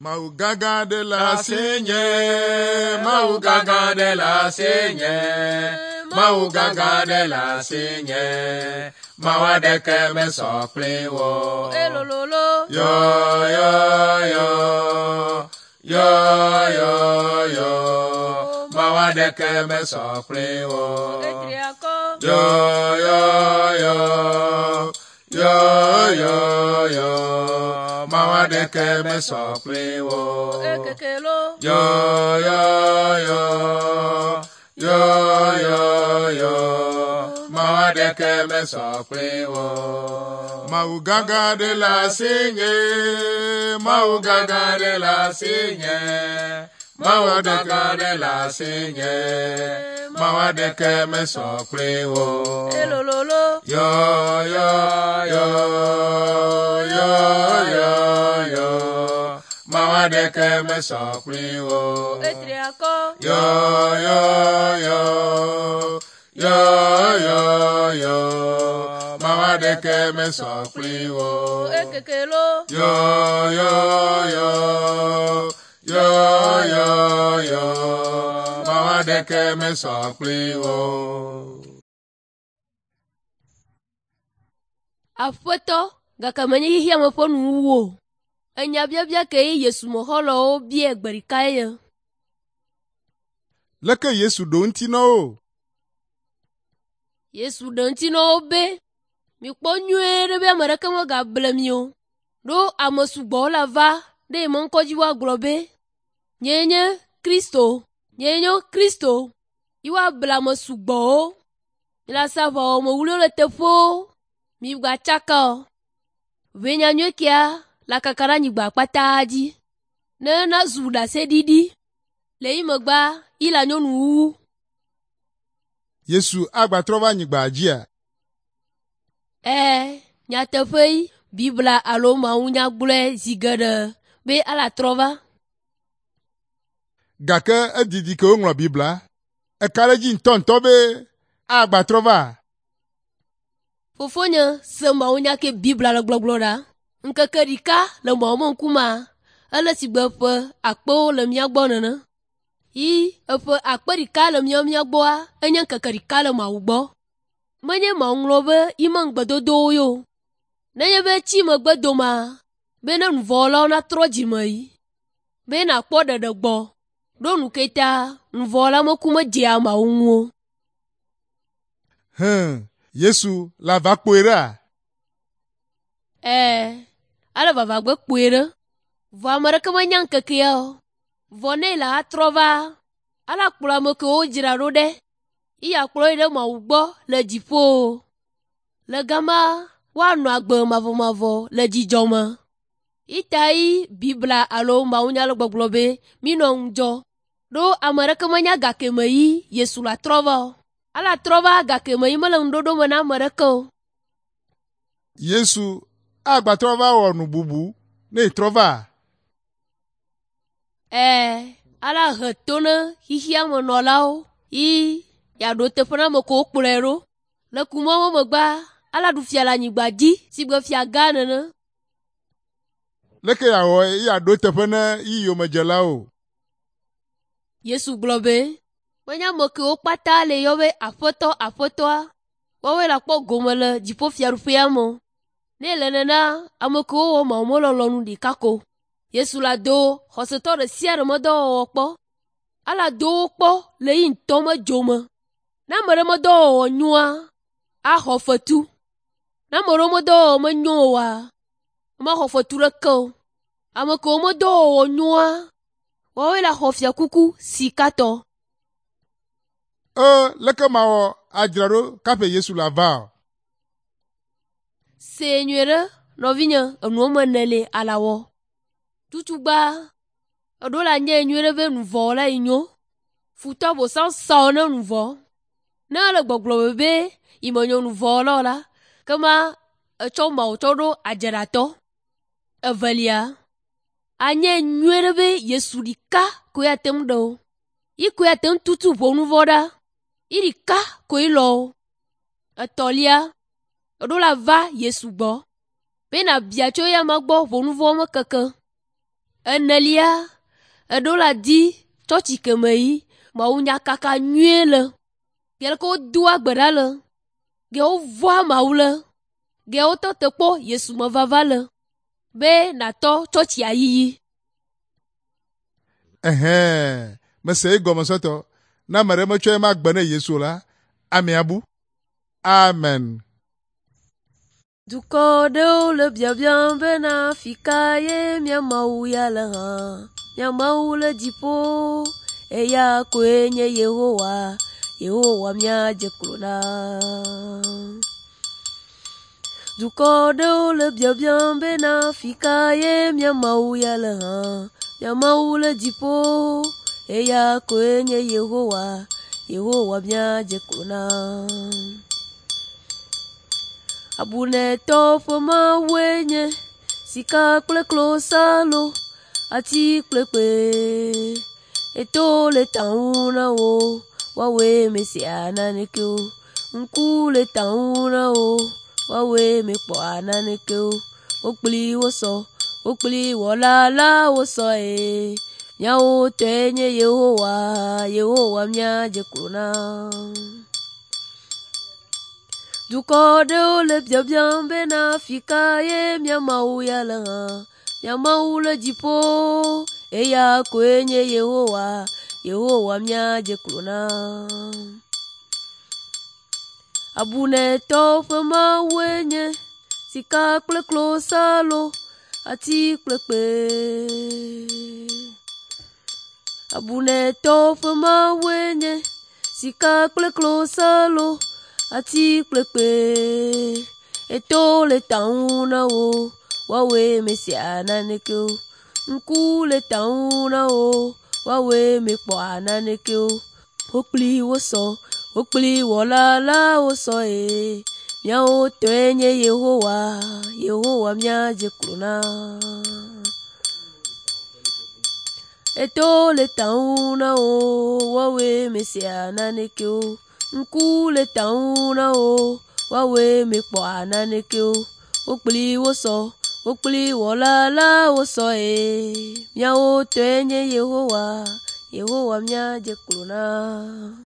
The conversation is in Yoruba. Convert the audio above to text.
Maugaga de la Seigneur, Maugaga de la Seigneur, Maugaga de la Seigneur, Mawadeke me sople wo. Yo yo yo, yo yo yo, Mawadeke me sople wo. Yo yo yo, yo yo yo, Mawadeke me sople wo. Yo yo yo, yo yo yo, Mawadeke me sople wo. Maugaga de la Seigneur, Maugaga de la Seigneur, Maugaga de la Seigneur, Mawadeke me sople wo. Yo yo yo, yo yo yo, Mawadeke me sople wo. Yo yo yo, yo yo yo, Mawadeke me sople wo. Yo yo yo, yo yo yo, Mawadeke me sople wo. Afoto gakamanye hihia mafonu wo enya bia ke Yesu moholo bi egberikaye Leke Yesu donti no. Yesu donti no be mi kponyuere be maraka mo gablemio do amosugo la va de monkoji wa globe nyenye Kristo iwa blamo sugo ila savo mo wulo le tefo mi gba chaka venya nyokia la kakara nyigba pataji na zuda sedidi le imogba ila nyonu Yesu agbatrova nyigba ajia. Nyatefei Bibla alo maunya gbule zigede be ala trova. Gake edidi ke onwro Bibla. Ekareji ntonto be agbatrova. Fofonya se maunya ke Bibla le gblogloda. Nkekerika le maumo nkuma. Ele sigbefe akpo le miagbo nene. Efe akperika le miagboa enye nkekerika le maugbo. Menye maunglobe imang bedodo yo. Nenye be chi megbedoma. Be ne nvola na trojimai. Be na kpo dedegbo. Do nuketa nvola mokume jea maungo. Yesu la va kpoera. Ala va gbe kpoera. Va maraka manyang kekia. Vone la atrova. Ala kpula moke o jira rode. Iya kplo ide ma ugbo le jifo. Le gama wa no agbe mavo le jijoma. Itai Bibla alo maunya le gboglobe mino njo. Do amaraka manya gake mai Yesu la trova. Ala trova gake mai mele ndodo mena amaraka. Yesu agbatrova wonu bubu ne trova. Ala hetona hihia monolao. Ya do te fana moko kplero. Le kuma mo mogba ala du fia la nyigba di si gbe fia gane ne. Leke ya ho ya do te fana iyo majela o. Yesu globe. Wanya moke o pata le yobe afoto. Wawe la kpo gomele jipo fia rufia mo. Ne lenena amoko o ma omololonu di kako. Yesu la do hoseto de siare modo okpo. Ala do okpo le yin tome jome. Na mere modo nyua a hofetu. Na mere modo menyoa. Ma hofetu reko. Amoko modo nyua. Wawe la hofia kuku sikato. Leke mawo ajraro kape Yesu la va. Seigneur novinya enuoma nele alawo. Tutuba odola nye nyuere ve nuvo la inyo. Futa bo san saone nuvo. Na le gbogbo bebe imonyo nuvo la. Kama choma otodo ajerato. Evelia. Anye nyuere ve Yesu dika kuya temdo. Kuya tem tutu bo nuvo da. Irika kuilo. Etolia. Odola va Yesu bo. Be na biacho ya magbo bo nuvo me keke. Enelia, eɖo la di tsɔtsi keme yi, mawu nya kaka nyuie le. Gele ko do agbe ɖa le. Ge wo vɔa mawu le. Ge wo tɔte kpɔ Yesu me vava le. Be natɔ tsɔtsi ayiyi. Mese egɔme sɔtɔ. Na mere metsɔe ma gbe ne Yesu la. Amiabu. Amen. Dukɔ ɖewo le biabiam bena fika ye mia Mawu ya le hã. Mia Mawu le dziƒo, eya koe nye Yehowa. Yehowa mia dze klo na. Dukɔ ɖewo le biabiam bena fika ye mia Mawu ya le hã. Mia Mawu le dziƒo, eya koe nye Yehowa. Yehowa mia dze klo na. Abunetɔ ƒe Mawue nye sika kple klosalo, ati kple kpe. Eto le taŋu na wo, woawoe mesia naneke o. Ŋku le taŋu na wo, woawoe mekpɔa naneke o. Wokpli wosɔ, wokpli wɔla la wosɔe. Miawo tɔe nye Yehowa, Yehowa mia dze klo na. Dukɔ ɖewo le biabiam bena fika ye mia Mawu ya le hã. Mia Mawu le dziƒo, eya koe nye Yehowa. Yehowa mia dze klo na. Abunetɔ ƒe Mawue nye sika kple klosalo, ati kple kpe. Abunetɔ ƒe Mawue nye sika kple klosalo, ati kple kpe. Eto le taŋu na wo, woawoe mesia naneke o. Ŋku le taŋu na wo, woawoe mekpɔa naneke o. Wokpli wosɔ, wokpli wɔla la wosɔe. Miawo tɔe nye Yehowa, Yehowa mia dze klo na. Eto le taŋu na wo, woawoe mesia naneke o. Ŋku le taŋu na wo, woawoe mekpɔa naneke o. Wokpli wosɔ, wokpli wɔla la wosɔe. Miawo tɔe nye Yehowa, Yehowa mia dze klo na.